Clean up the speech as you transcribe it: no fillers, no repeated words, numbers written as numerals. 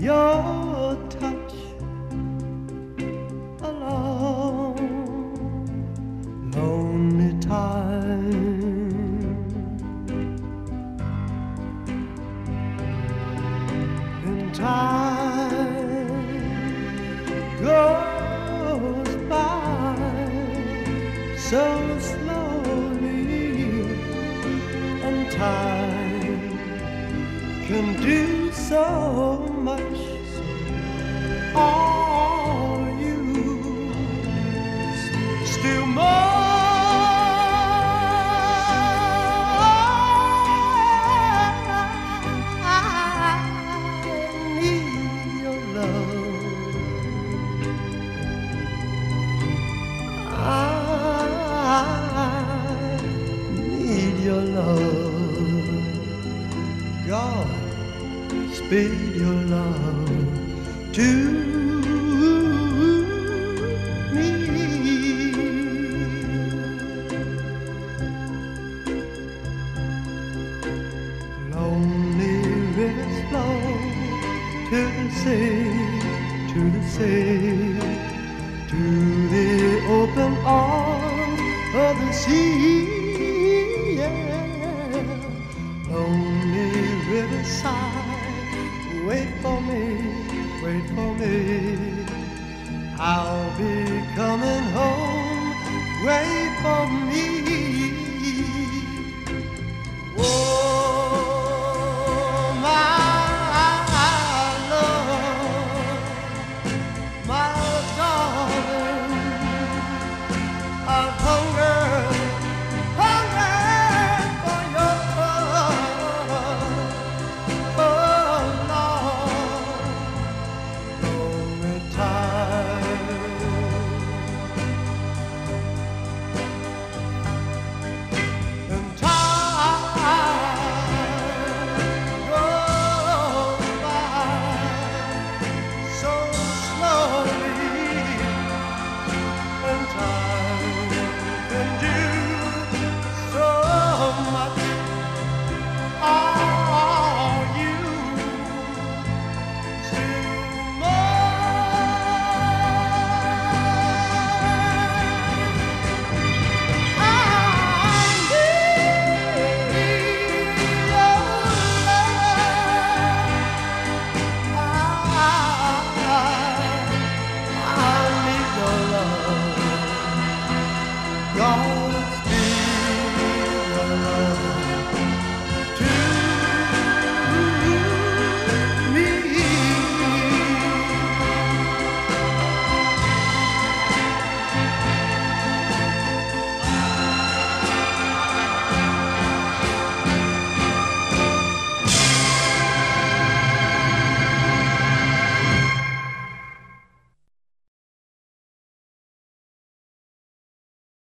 your touch alone. Lonely time, and time goes by so slowly, and time can do so much. Are you still more? Your love, God, speed your love to me. Lonely rivers flow to the sea, to the sea, to the open arms of the sea. Lonely riverside, wait for me, wait for me. I'll be coming home, wait for me.